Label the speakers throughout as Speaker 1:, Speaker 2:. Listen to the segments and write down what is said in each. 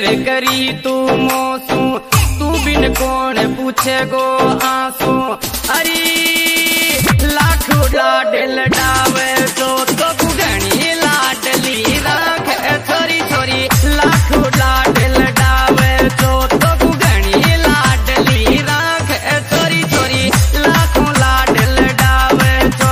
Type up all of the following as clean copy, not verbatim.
Speaker 1: करी तू मोसू, तू बिन कौन पूछे गो आंसू। अरे लाख लाडल डावे तो घणी लाडली राख छोरी छोरी, लाख लाडल डावे तो घणी लाडली राख छोरी छोरी, लाखों लाडल डावे तो।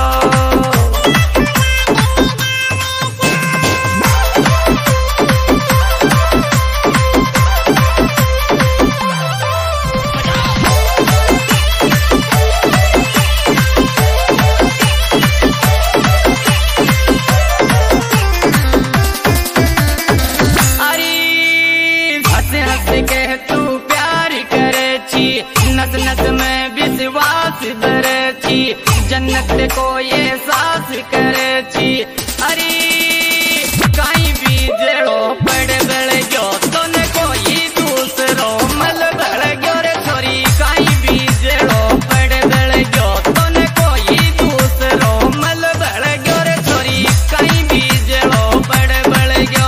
Speaker 1: कह तू प्यार करे छी, नस नस में विश्वास धरे छी, जन्नत को ये सास करे छी। अरे कहीं भी जड़ो पड़ गल गयो तो न कोई दूसरो मल गल गयो रे छोरी, कहीं भी जड़ो पड़ गल गयो तो न कोई दूसरो मल गल गयो रे छोरी, कहीं भी जड़ो पड़ गल गयो।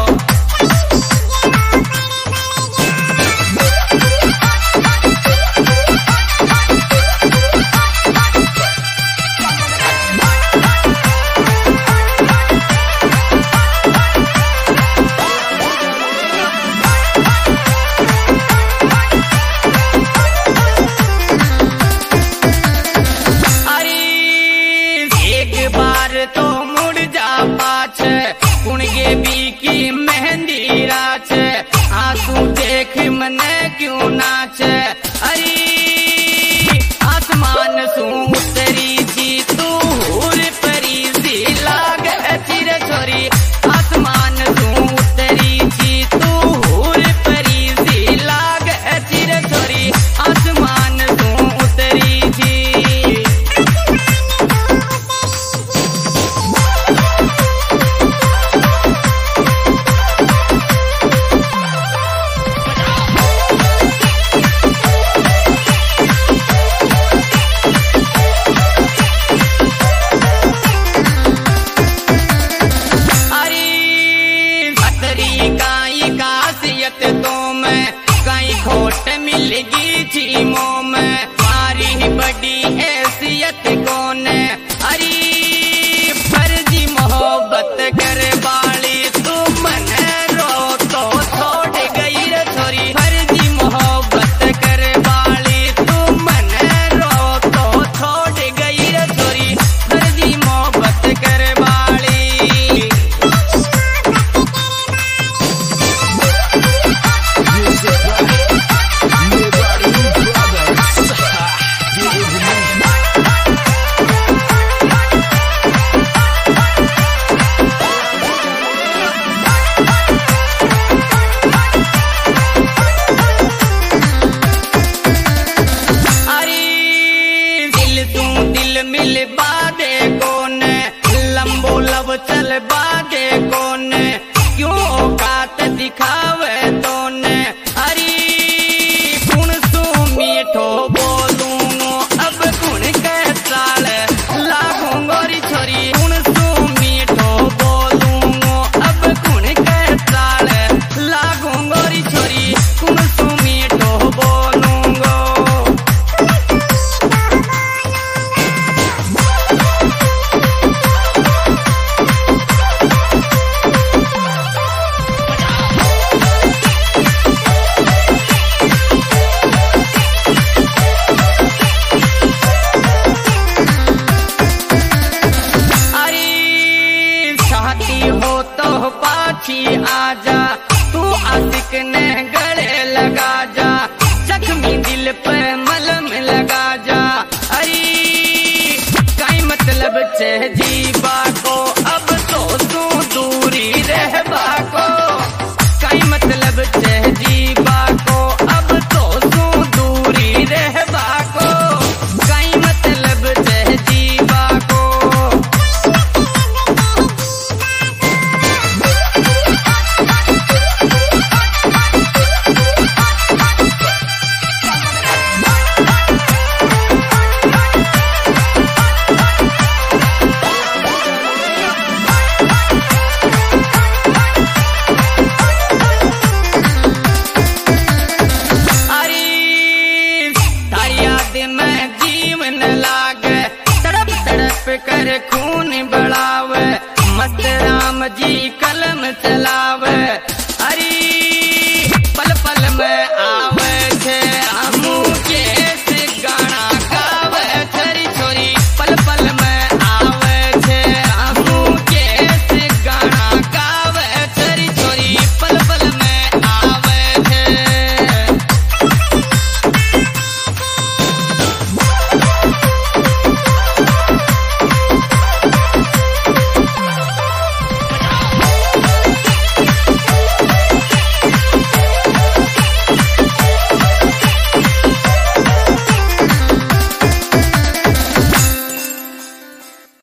Speaker 1: तो मुड़ जा पाछे कुणगे भी की मेहंदी राछ, आंसू देख मने क्यों नाचे। अरे आसमान सू उतरी थी तू हूर परी सी लाग चिर छोरी, आसमान सू उतरी थी तू हूर परी सी लाग चिर छोरी, आसमान सू उतरी थी। तो मैं कहीं खोट मिलेगी चीमों में, मारी बड़ी हैसियत कौन है। अरे फर्जी मोहब्बत करे बाली तू मन रो तो छोड़ गई रे छोरी, फर्जी मोहब्बत करे बाली तू मन रो तो छोड़ गई रे छोरी, फर्जी मोहब्बत करे बाली। मिल बादे कौन लंबो लब चल बादे कौन, क्यों औकात दिखावे तोने। अरे कुण सू मीठो बोलूंगो अब कुण के साल लागू गोरी छोरी, कुण सू मीठो बोलूंगो अब कुण के साल लागू गोरी छोरी, कुण सू मीठो बोलूंगो। हो तो पाछी आजा, तू आशिक ने गले लगा जा, जख्मी दिल पे मलम लगा जा। अरे कई मतलब छे जीवा को अब तो तू दूरी रहबा को, कई मतलब छे जीवा को अब तो तू दूरी रहबा को, कई मतलब छे जीवा को। चला